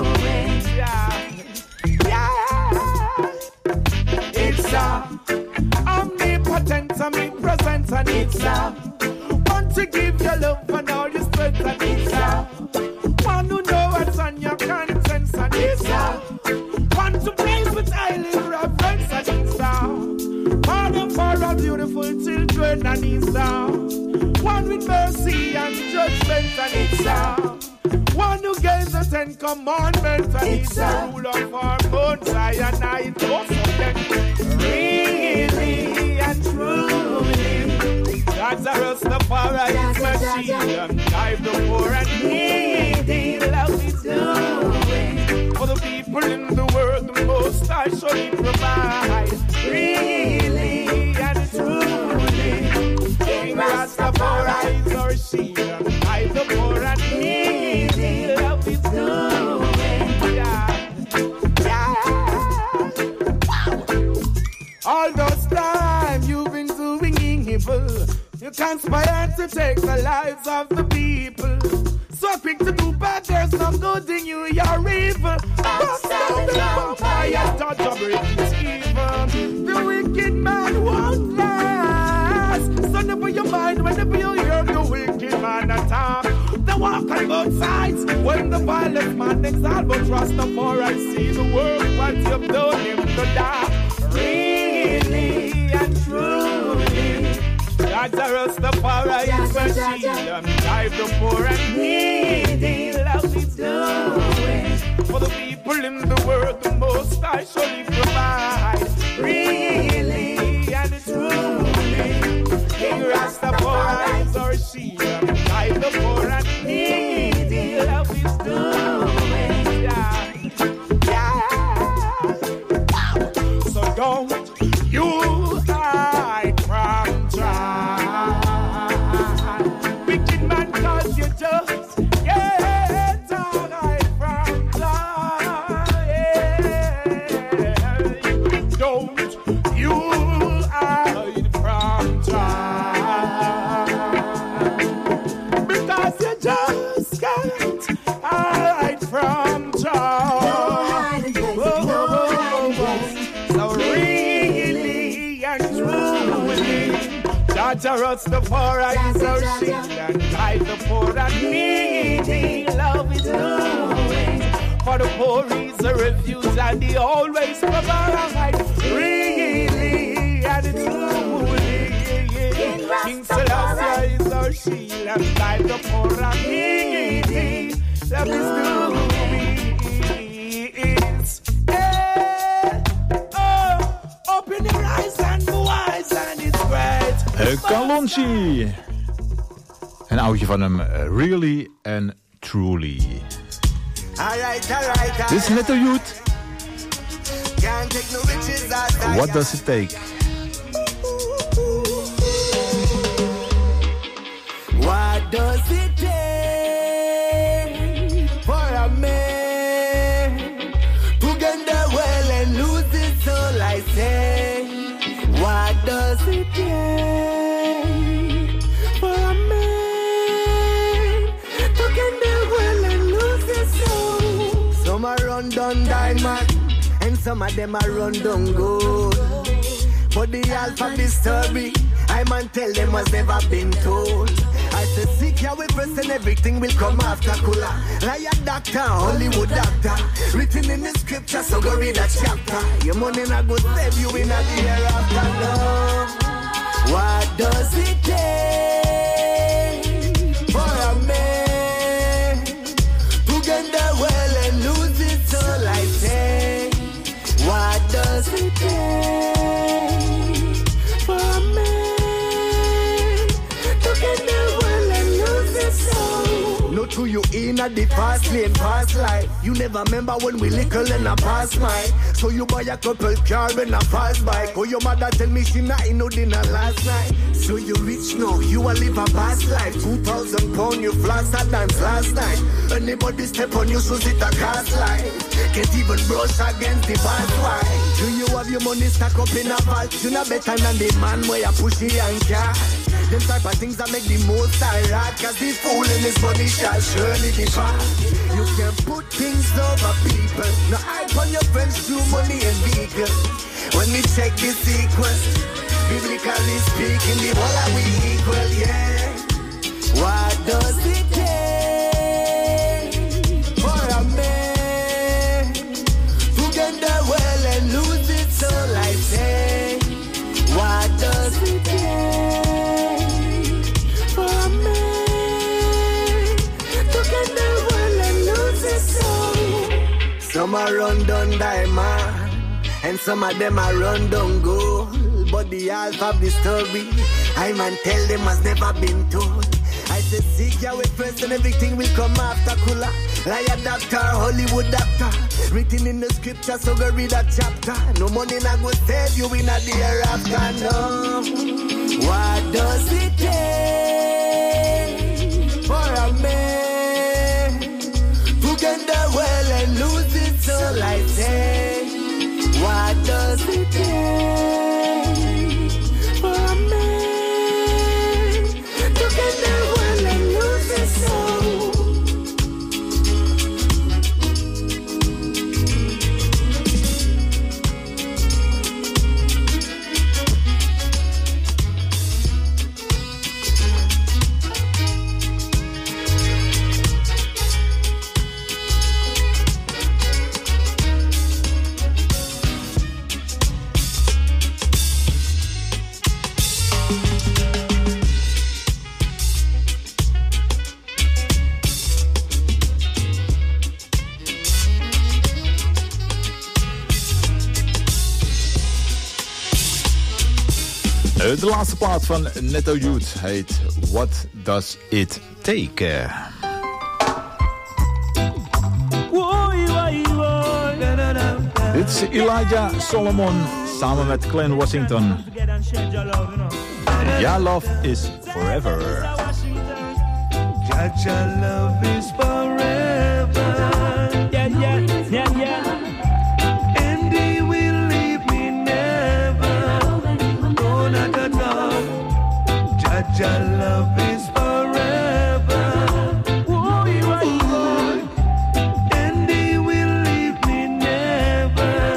it's a want to give your love and all your strength, and it's a one who know what's on your conscience, and it's a want to praise with highly reverence, and it's a father for our beautiful children, and it's a one with mercy and judgment, and it's a one who gave the Ten Commandments, and it's a rule of our own Zion, and it goes again. Really and truly, God's a Rastafari, is machine, and guide the poor and needy, love is doing. For the people in the world, the most High shall He provide. Really and truly, King Rastafari is our shield, and guide the poor and needy, love is doing. Yeah, yeah. All those time you've been doing evil, you conspire to take the lives of the people. So quick to do bad, there's no good in you, you're evil. Bust down the vampire, touch a break is evil. The wicked man won't last. So never you mind whenever you hear the wicked man attack. They walk on both sides when the violent man exalt, but Rastafari see the world what you've done in the dark. Really and truly, God's a Rastafari is machine, and guide the poor and needy, love is doing. For the people in the world, the most High shall He provide. Really and truly, King Rastafari is our shield, and guide the poor and needy, love is doing. Yeah, yeah. So don't you hide from try. Wicked man, cause you just can't hide from try. Yeah. Don't you hide from try. Because you just can't hide from try. So really and truly, God's a Rastafari is our shield, and guide the poor and needy, love is doing. For the poor is a refuge, and He always provide. Really and truly, King Selassie is our shield, and guide the poor and needy, love is doing. Open your eyes and eyes, and it's great.
Kalonji. Een oudje van hem, Really and Truly.
Alright, alright.
Dit is Netto Youth.
Can't take no riches as I
What does it take?
What does it take for a man to get the well and lose his soul? I say, what does it take for a man to get the well and lose his soul? Some are run down diamond, and some of them are run down gold. But the alpha the story, I man tell them was never been told. I said, seek here with press and everything will come after cooler. Like a doctor, Hollywood actor, written in the scripture, so go read a chapter. Your money not go save you in a the hereafter. No. What does it take for a man to get the well and lose his soul? I say, what does it take for a man to get the well and lose his soul? No true you in a the fast lane, fast life. You never remember when we little in a past mile. So you buy a couple car and a fast bike. Oh, your mother tell me she not no dinner last night. So you rich now, you a live a past life. Two thousand pound, you flash a dance last night. Anybody step on you, so it a cast life. Can't even brush against the bad wife. Do you have your money stack up in a vault? You not better than the man where you pushy and car. Them type of things that make the most irate. Cause the fool in his money shall surely depart. You can put things over people. No hype on your friends through money and vehicle. When we check the sequence,
Biblically speaking, the whole of we equal, yeah. What does it take for a man to get the well and lose it soul, I say? What does it take for a man to get the well and lose it soul? Some are run down diamond, and some of them are run down gold. But the half of the story, I man tell them has never been told. I say seek Yahweh first and everything will come after. Kula, liar doctor, Hollywood doctor. Written in the scripture, so go read that chapter. No money not go save you in a the hereafter, no. What does it take for a man to get the well and lose it soul, I say? What does it take for a man to get the well and lose his soul?
De laatste plaat van Netto Youth heet What Does It Take? Dit is Elijah Solomon samen met Glenn Washington. Ja, love is forever.
Jaja, love is forever. Yeah, yeah, yeah, yeah. And he will leave me never. No, not at all. Jaja, love is forever. Oh, you are good. And he will leave me never.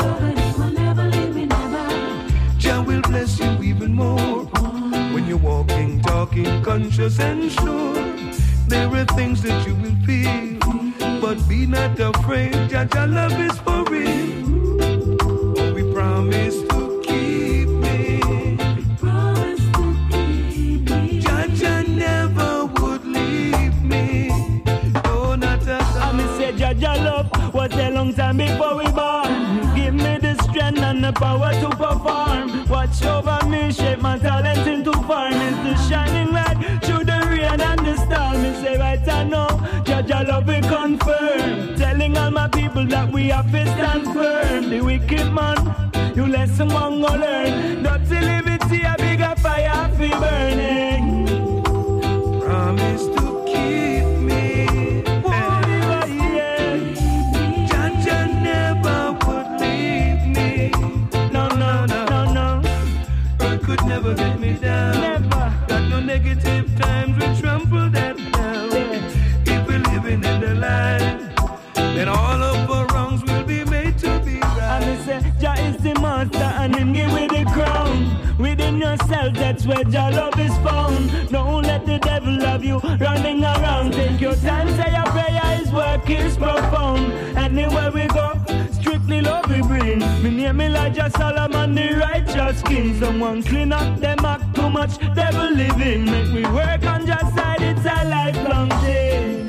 Jah will bless you even more when you're walking, talking, conscious and sure. There are things that you will feel, but be not afraid. Jaja, love is for real. Oh, we promise to keep me. Promise to keep me. Jaja never would leave me. No, not at all. I mean, say Jaja love was a long time before we born. Give me the strength and the power to perform. Watch over me, shape my talent into form. It's the shining light through the rain and the storm. Me say right I know, Jaja love will confirm. Telling all my people that we have to stand firm. The wicked man, you let someone go learn. Dirty liberty, a bigger fire fi burning. Promise to keep me. Oh, yeah. Jaja never would leave me. No, no, no, no, no. Earth could never let me down. Never. Got no negative times, we trample that down. Yeah. If we're living in the light, then all of our wrongs will be made to be right. And they say, Jah is the master and him give with the crown. Within yourself, that's where Jah love is found. Don't let the devil have you running around. Take your time, say your prayer, his work is profound. Anywhere we go, strictly love we bring. Me name Elijah Solomon, the righteous king. Someone clean up them act too much, devil living. Make me work on Jah's side, it's a lifelong thing.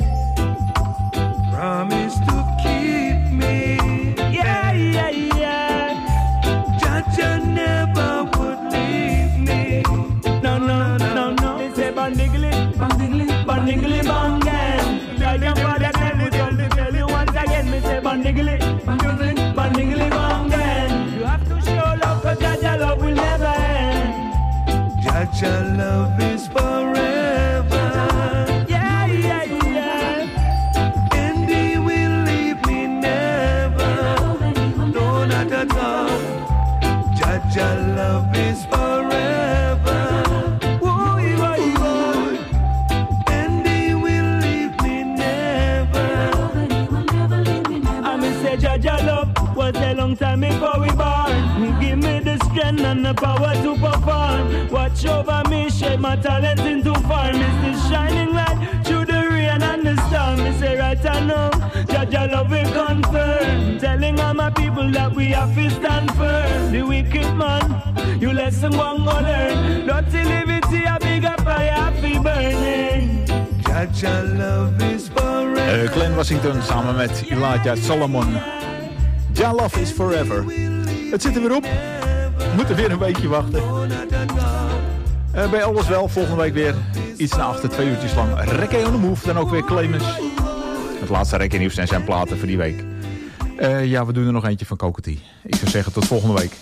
Promise to keep me. Yeah, yeah, yeah. Jaja never would leave me. No, no, no, no. They say bandigly, bandigly, bandigly, bangan. Tell your father, tell me, tell me, tell you once again. Me say bandigly, bandigly, bandigly, bangan. You have to show love, cause Jaja love will never end. Jaja love is forever. Yeah, yeah, yeah. And he will leave me never. No, not at all. Jaja love is forever. Oh, he will. And he will leave me never. I mean, say Jaja love was a a long time before we born. Give me the strength and the power to perform. Watch over me, shape my talent into form. It's the shining light through the rain and the storm. Me say right I know, Judge I love it confirm. Telling all my people that we have to stand firm. The wicked man, you lesson one go learn. Dirty liberty, a bigger fire be burning. Judge I love is forever.
Uh, Glenn Washington samen met Elijah Solomon. Ja, love is forever. Het zit er weer op. We moeten weer een weekje wachten. Uh, bij alles wel, volgende week weer iets na achter, twee uurtjes lang. Reggae on the Move, dan ook weer Clemens. Het laatste reggae nieuws en zijn platen voor die week. Uh, ja, we doen er nog eentje van Cocotie. Ik zou zeggen tot volgende week.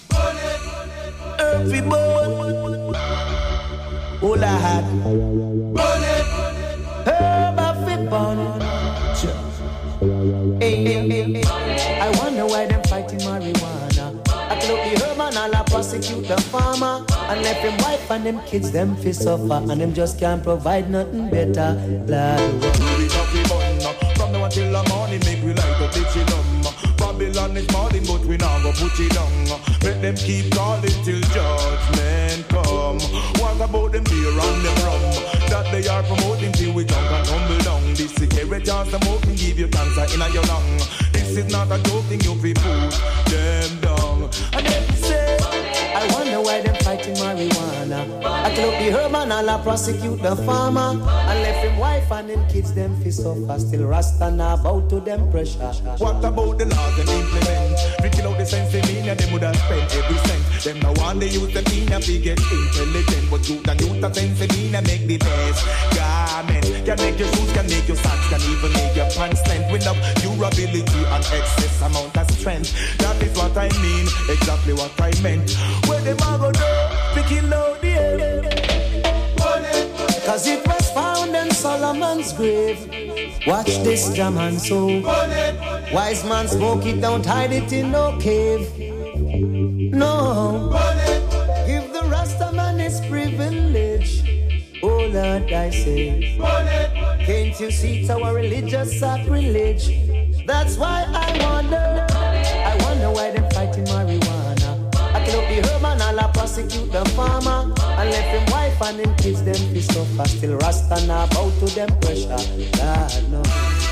I wonder why them fighting marijuana. I look the herb and all I prosecute the farmer. And left them wife and them kids them fi suffer. And them just can't provide nothing better. Lord,
from now until the morning, make we like a bitch it down. Babylon is morning, but we now go put it down. Let them keep calling till judgment come. What about them beer and them rum that they are promoting till we jump and tumble down? This cigarette and smoking give you cancer in your lung. This is not a joking, you fi put them down.
And then say, I wonder why them fighting marijuana. I look the herb and all I prosecute the farmer. And left him wife and them kids them fi suffer. Still Rasta now bow to them pressure.
What about the laws them implement? We kill out the sense they mean, them would have spent every cent. Them no one they use them in and get intelligent. But you can use the sense they mean and make the best garment. Can make your shoes, can make your socks, can even make your pants length. With enough durability and excess amount of strength. That is what I mean, exactly what I meant. Where them a go do, we kill out the air.
Cause it was found in Solomon's grave. Watch this jam and so wise man smoke it, don't hide it in no cave. No, give the Rasta man his privilege. Oh Lord, I say, can't you see it's our religious sacrilege? That's why I wonder, I wonder why them fighting marijuana. I kill up the herb and all I prosecute the farmer. And left him wife and them kids them fi suffer. Still Rasta now bow to them pressure. God no.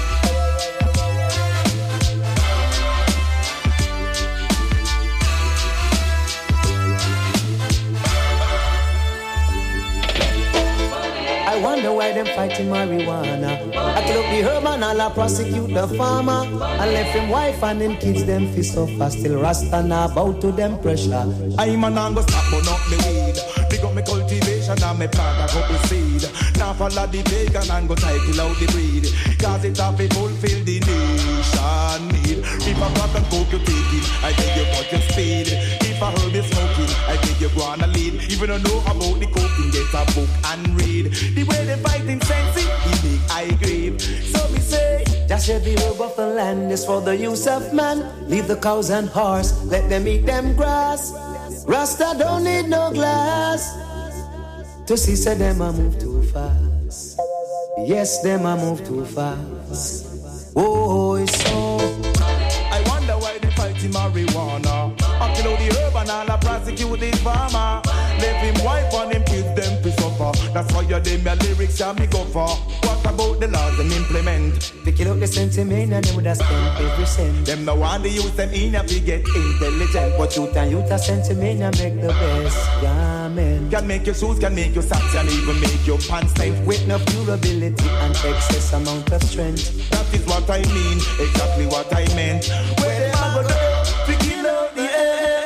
I wonder why them fighting marijuana. I kill up the herb and all I prosecute the farmer. And left him wife and them kids them fi suffer. Still Rasta now bow to them pressure.
I'm a man go stop but not me weed. Big up me cultivation and me plant a couple seed. Now follow the pagan and go title out the breed. Cause it have to fulfill the nation need. If a cotton coke you take it, I think you cut your speed. If a herb is smoking, I think you go on a lead. If you don't know about the cooking, get a book and read. The way they fighting sense, it big I grieve. So me say,
just share the herb of the land is for the use of man. Leave the cows and horse, let them eat them grass. Rasta don't need no glass to see say them a move too fast. Yes, them a move too fast. Oh, it's so.
I wonder why they fighting marijuana. I kill out the herb and all I prosecute the farmer. Let him wipe on him, kids them to suffer. That's why you them your lyrics and me go for. What about the laws them implement?
They kill out the sentiment and they would have spent every cent.
Them no one they use them in if you get intelligent.
But youth and youth a sentiment and make the best garment.
Can make your shoes, can make your socks, and even make your pants tight.
With no durability and excess amount of strength.
That is what I mean, exactly what I meant. Where them a go do, to kill out the air.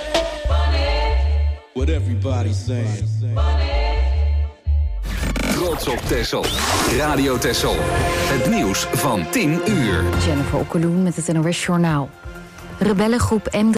What everybody's saying.
Trots op Texel. Radio Texel. Het nieuws van tien uur.
Jennifer Okkeloen met het N O S Journaal. Rebellengroep M